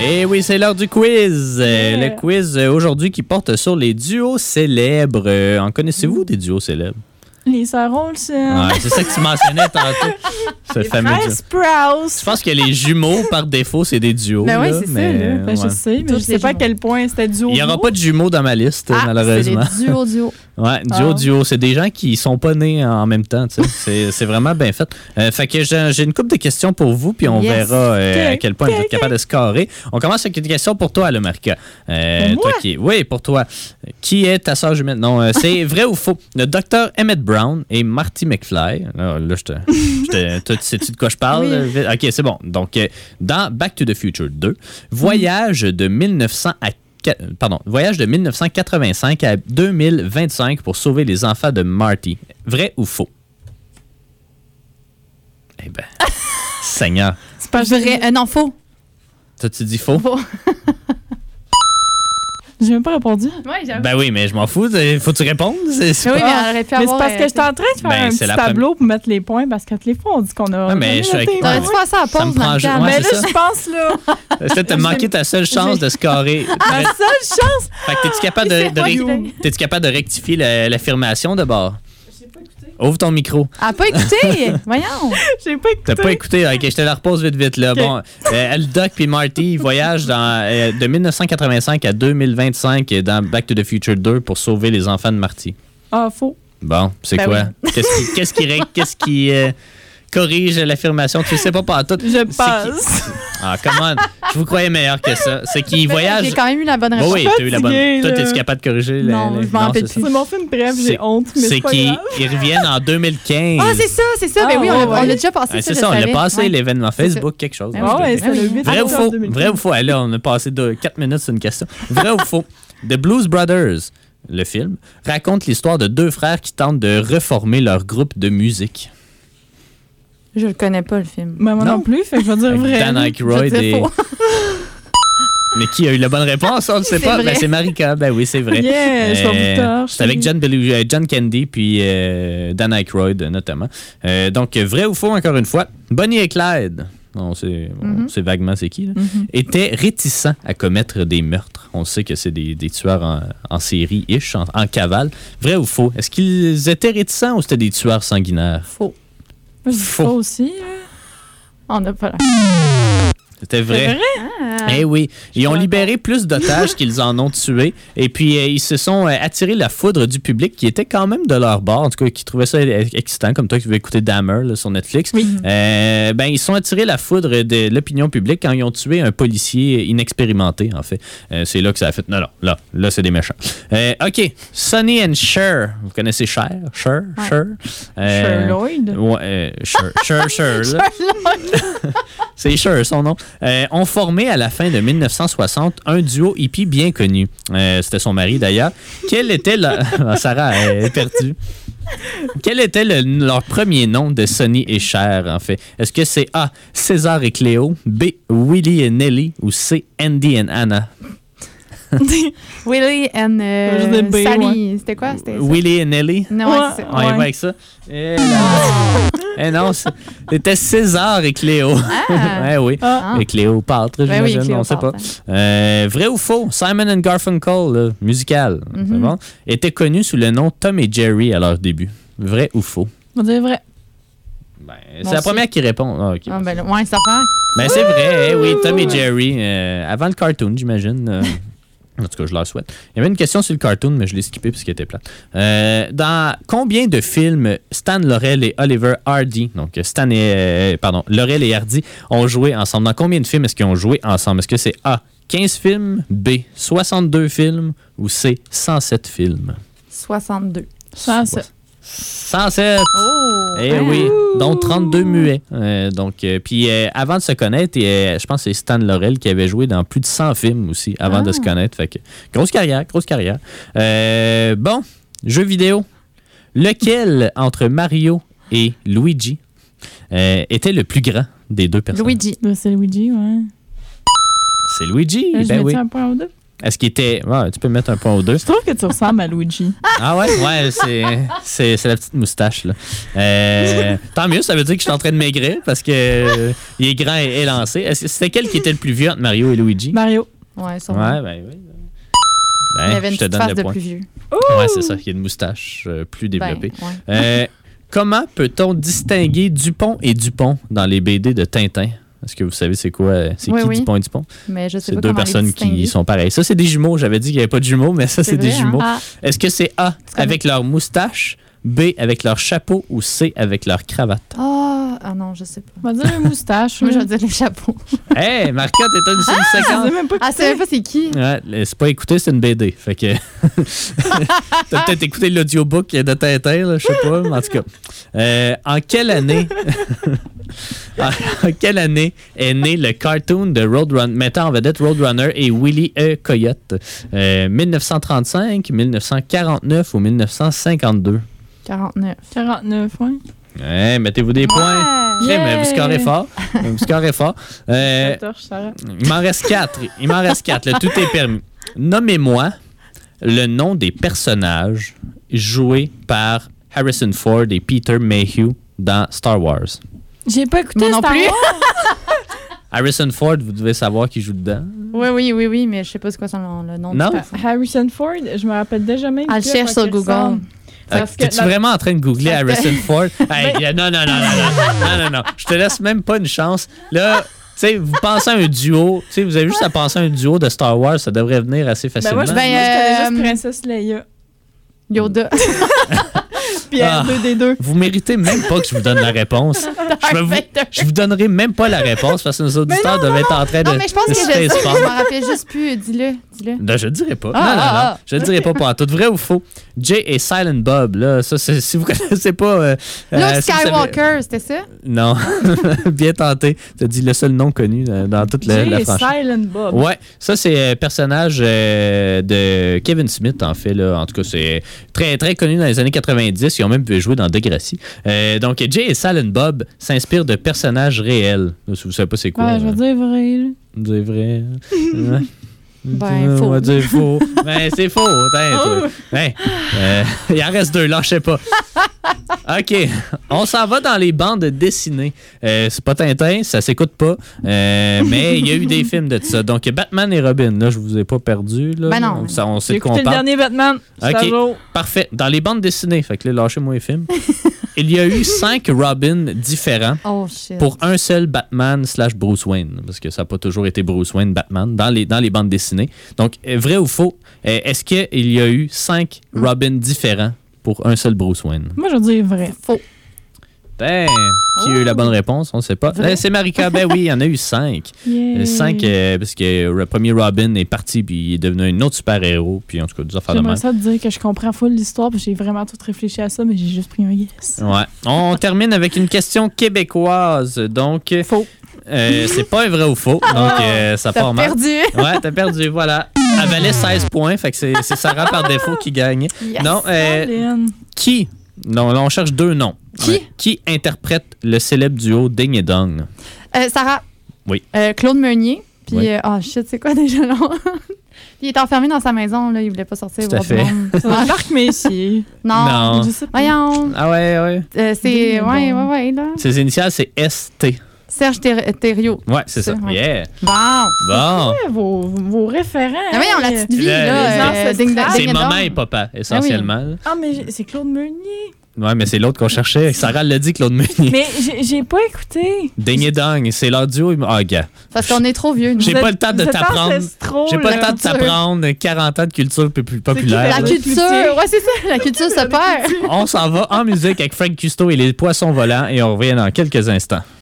Et oui, c'est l'heure du quiz. Le quiz aujourd'hui qui porte sur les duos célèbres. En connaissez-vous des duos célèbres? Les sœurs Olsen. Ouais, c'est ça que tu mentionnais tantôt. Les frères Sprouse. Je pense que les jumeaux, par défaut, c'est des duos. Ben oui, là, c'est ça. mais, Là. Ben, je sais, mais je sais pas à quel point c'était duo. Il n'y aura pas de jumeaux dans ma liste, malheureusement. C'est des duos. Ouais, duo. C'est des gens qui sont pas nés en même temps. Tu sais. c'est vraiment bien fait. Fait que j'ai une couple de questions pour vous, puis on verra à quel point vous êtes capable de scorer. On commence avec une question pour toi, Marika. Moi? Oui, pour toi. Qui est ta sœur jumelle? Non, c'est vrai ou faux? Le docteur Emmett Brown et Marty McFly. Là, sais-tu de quoi je parle? Oui. OK, c'est bon. Donc, dans Back to the Future 2, voyage de 1985 à 2025 pour sauver les enfants de Marty. Vrai ou faux? Eh bien, Seigneur. C'est pas vrai. Non, faux. Toi, tu dis faux? Faux. J'ai même pas répondu. Ouais, ben oui, mais je m'en fous. Faut que tu répondes. Oui, mais elle aurait pu avoir... Mais c'est parce que j'étais en train de faire un petit tableau pour mettre les points, parce que toutes les fois, on dit qu'on a... Ah, mais T'aurais dû faire ça à pause, Marika. Mais là, je pense, là... Peut-être t'as manqué ta seule chance de scorer. Ma seule chance? Fait que t'es-tu capable de rectifier l'affirmation de bord? Ouvre ton micro. Elle n'a pas écouté. Voyons. J'ai pas écouté. T'as pas écouté? OK, je te la repose vite, là. Okay. Bon, Doc puis Marty voyagent de 1985 à 2025 dans Back to the Future 2 pour sauver les enfants de Marty. Ah, faux. Bon, c'est quoi? Oui. Qu'est-ce qui corrige l'affirmation? Tu le sais pas tout. Je passe. Ah, comment? Je vous croyais meilleur que ça. C'est qu'il voyage. J'ai quand même eu la bonne réponse. Oui, t'as eu la bonne. Toi, t'es-tu capable de corriger? Non, je m'en rappelle plus. C'est mon film bref, j'ai honte. Mais c'est qu'ils reviennent en 2015. Ah, c'est ça. Ben oui, on l'a déjà passé. C'est ça, on l'a passé, l'événement Facebook, quelque chose. Ouais, c'est le 8 Vrai ou faux? Vrai ou faux? Là, on a passé 4 minutes sur une question. Vrai ou faux? The Blues Brothers, le film, raconte l'histoire de deux frères qui tentent de reformer leur groupe de musique. Je le connais pas, le film. Ben, moi non plus, fait que je vais dire vrai. Dan Aykroyd et... Mais qui a eu la bonne réponse? On ne sait pas. Ben, c'est Marika. Ben oui, c'est vrai. Yeah, je vais vous torcher. C'est avec John Candy puis Dan Aykroyd, notamment. Donc, vrai ou faux, encore une fois? Bonnie et Clyde, on sait vaguement c'est qui, là, étaient réticents à commettre des meurtres. On sait que c'est des tueurs en série-ish, en cavale. Vrai ou faux? Est-ce qu'ils étaient réticents ou c'était des tueurs sanguinaires? Faux. Moi, je dis faux aussi. On n'a pas la... C'était vrai. C'est vrai? Eh oui. Ils ont libéré plus d'otages qu'ils en ont tués. Et puis, ils se sont attirés la foudre du public qui était quand même de leur bord. En tout cas, qui trouvait ça excitant, comme toi qui veux écouter Dahmer là, sur Netflix. Oui. Ils se sont attirés la foudre de l'opinion publique quand ils ont tué un policier inexpérimenté, en fait. C'est là que ça a fait... Non, là, c'est des méchants. OK. Sonny and Cher. Vous connaissez Cher? Cher? Ouais. Cher? Cher Lloyd? Ouais, Cher. C'est Cher, son nom. Ont formé à la fin de 1960 un duo hippie bien connu. C'était son mari, d'ailleurs. Quel était Sarah est perdue. Quel était leur premier nom de Sonny et Cher, en fait? Est-ce que c'est A, César et Cléo, B, Willie et Nelly, ou C, Andy et Anna? Willie and Sally. Ouais. C'était quoi? Willie et Nelly? Non, c'est ça. On y va avec ça. Non, c'était César et Cléo. Oui. Et Cléopâtre, j'imagine, on ne sait pas. Vrai ou faux? Simon and Garfunkel, musical, c'est bon, était connu sous le nom Tom et Jerry à leur début. Vrai ou faux? On dirait vrai. C'est la première qui répond. Ouais, ça fait. C'est vrai, oui, Tom et Jerry, avant le cartoon, j'imagine. En tout cas, je leur souhaite. Il y avait une question sur le cartoon, mais je l'ai skippé parce qu'il était plat. Dans combien de films Stan Laurel et Oliver Hardy, donc Laurel et Hardy, ont joué ensemble? Dans combien de films est-ce qu'ils ont joué ensemble? Est-ce que c'est A, 15 films, B, 62 films ou C, 107 films? 62. 107. 107! Oh! Oui, dont 32 muets. Puis avant de se connaître, je pense que c'est Stan Laurel qui avait joué dans plus de 100 films aussi avant de se connaître. Fait que, grosse carrière. Bon, jeu vidéo. Lequel entre Mario et Luigi était le plus grand des deux personnes? Luigi. C'est Luigi, ouais. C'est Luigi, Là, ben oui. Un point ou deux? Est-ce qu'il était... Ouais, tu peux mettre un point ou deux. Je trouve que tu ressembles à Luigi. Ah ouais? Ouais, c'est la petite moustache, là. Tant mieux, ça veut dire que je suis en train de maigrir parce que il est grand et élancé. C'était quel qui était le plus vieux entre Mario et Luigi? Mario. Ouais, sûrement. Ouais, ben oui. Il y avait une petite face de plus vieux. Ouais, c'est ça. Il y a une moustache plus développée. Ouais. Comment peut-on distinguer Dupont et Dupont dans les BD de Tintin? Est-ce que vous savez c'est quoi? C'est qui Dupont et Dupont? Mais je sais c'est pas deux personnes qui sont pareilles. Ça, c'est des jumeaux. J'avais dit qu'il n'y avait pas de jumeaux, mais ça, c'est des jumeaux. Hein? Est-ce que c'est A, avec leur moustache, B, avec leur chapeau ou C, avec leur cravate? Ah non, je sais pas. On va dire une moustache. Moi, je vais dire les chapeaux. Hey, Marca, t'es une seconde. Je sais même pas c'est qui. Ouais, c'est pas écouté, c'est une BD. Fait que. T'as peut-être écouté l'audiobook de Tintin, là, je sais pas. Mais en tout cas. En quelle année. En quelle année est né le cartoon de Roadrunner, mettant en vedette Roadrunner et Willy E. Coyote? 1935, 1949 ou 1952? 49. 49, oui. Ouais, mettez-vous des points. Yeah. Mais vous scorez fort. Vous scorez fort. Il m'en reste 4. Là, tout est permis. Nommez-moi le nom des personnages joués par Harrison Ford et Peter Mayhew dans Star Wars. J'ai pas écouté Moi non Star plus. Wars. Harrison Ford, vous devez savoir qui joue dedans. Oui, mais je sais pas c'est quoi le nom. Non? Harrison Ford, je me rappelle déjà même. Elle cherche sur Google. T'es-tu vraiment en train de googler Harrison Ford? Hey, non. Je te laisse même pas une chance. Là, tu sais, vous pensez à un duo. Tu sais, vous avez juste à penser à un duo de Star Wars, ça devrait venir assez facilement. Moi, je connais juste Princesse Leia. Yoda. Puis R2D2. Vous méritez même pas que je vous donne la réponse. Je vous donnerai même pas la réponse parce que nos auditeurs doivent être en train de. Non, mais je pense que je m'en rappelle juste plus. Dis-le. Non, je le dirai pas. Non. Je le dirai pas pour tout. Vrai ou faux? Jay et Silent Bob, là, ça, si vous connaissez pas. Luke Skywalker, c'était ça? Non. Bien tenté. Tu as dit le seul nom connu dans toute la franchise. Jay et Silent Bob. Ouais, ça, c'est un personnage de Kevin Smith, en fait. Là. En tout cas, c'est très, très connu dans les années 90. Ils ont même pu jouer dans Degrassi. Donc, Jay et Silent Bob s'inspirent de personnages réels. Là, si vous savez pas c'est quoi. Ouais, je vais dire vrai. Là. Vous dire vrai. Ouais. Faux. On va dire faux. Ben, c'est faux. Il en reste 2, lâchez pas. OK. On s'en va dans les bandes dessinées. C'est pas Tintin, ça s'écoute pas. Mais il y a eu des films de ça. Donc, Batman et Robin, là, je vous ai pas perdu. Là. Ben non. On sait de quoi on le parle. dernier Batman. OK. Parfait. Dans les bandes dessinées, fait que là, lâchez-moi les films. Il y a eu 5 Robin différents pour un seul Batman / Bruce Wayne. Parce que ça n'a pas toujours été Bruce Wayne, Batman, dans les bandes dessinées. Donc, vrai ou faux, est-ce qu'il y a eu 5 Robin différents pour un seul Bruce Wayne? Moi, je veux dire vrai. Faux. Ben, qui a eu la bonne réponse? On ne sait pas. C'est Marika. Ben oui, il y en a eu 5. 5, parce que le premier Robin est parti puis il est devenu un autre super-héros. Puis en tout cas, des affaires de même. J'aimerais ça te dire que je comprends full l'histoire parce que j'ai vraiment tout réfléchi à ça, mais j'ai juste pris un yes. Ouais. On termine avec une question québécoise. Donc, faux. C'est pas un vrai ou faux. Donc, ça part mal. T'as perdu. Ouais, t'as perdu, voilà. Elle valait 16 points, fait que c'est Sarah par défaut qui gagne. Yes. Non, qui? Non, là, on cherche 2 noms. Qui interprète le célèbre duo Ding et Dong? Sarah. Oui. Claude Meunier. Puis, oui. Shit, c'est quoi déjà là? Il est enfermé dans sa maison, là. Il voulait pas sortir. Tout à fait. Marc Messier. Non. Je sais pas. Voyons. Ah ouais. C'est. Ouais, là. Ses initiales, c'est ST. Serge Thériault. Ouais, c'est ça. Ouais. Yeah. Bon. Ouais, vos référents. Ah, voyons, la petite vie, là. C'est maman et papa, essentiellement. Ah, mais c'est Claude Meunier. Ouais, mais c'est l'autre qu'on cherchait. Sarah l'a dit, Claude Meunier. Mais j'ai pas écouté. Ding et Dong, c'est leur duo. Ah, gars. Parce qu'on est trop vieux. J'ai pas le temps de t'apprendre. J'ai pas le temps de t'apprendre 40 ans de culture plus populaire. La culture, ouais, c'est ça. La culture se perd. On s'en va en musique avec Frank Custo et les poissons volants et on revient dans quelques instants.